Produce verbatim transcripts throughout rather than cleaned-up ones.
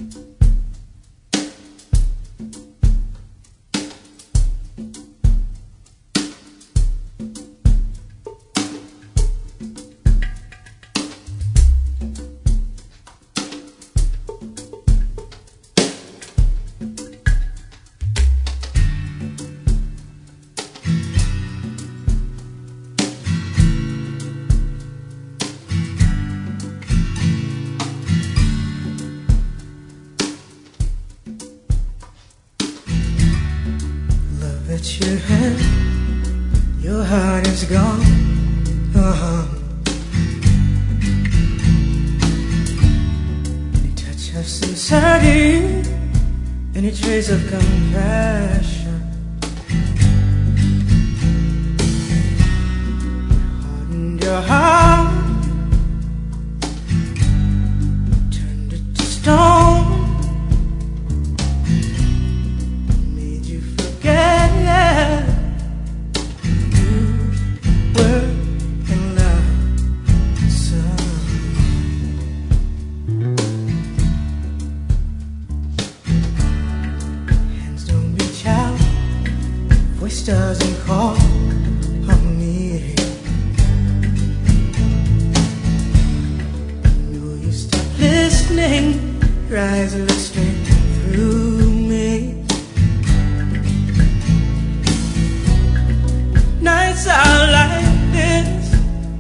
That you had, your heart is gone. Uh-huh. Any touch of sincerity, any trace of compassion, hardened your heart, turned it to stone. Voice doesn't call on me. No, you stop listening. Your eyes look straight through me. Nights are like this,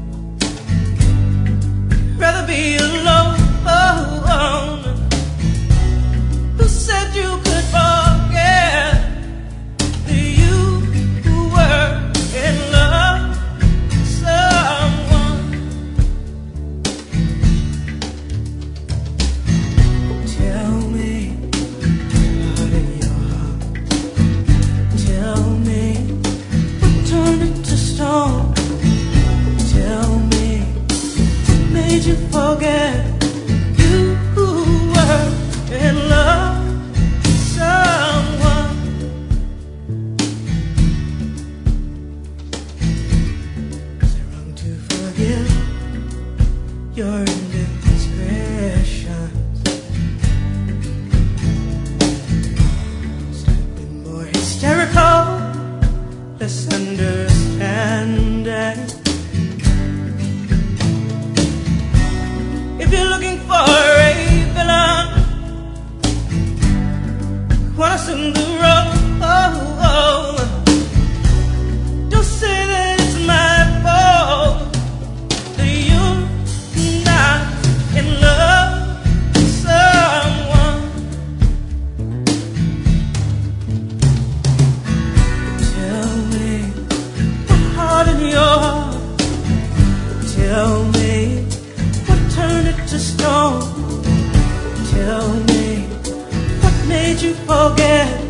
rather be alone. Who said you could forget? Did you forget you were in love with someone? Is it wrong to forgive your indiscretions? Stop being more hysterical, less understanding. If you're looking for a villain, wanna assume the role. Don't say that it's my fault that you're not in love with someone. Tell me what heart in your heart. Tell me turn it to stone. Tell me what made you forget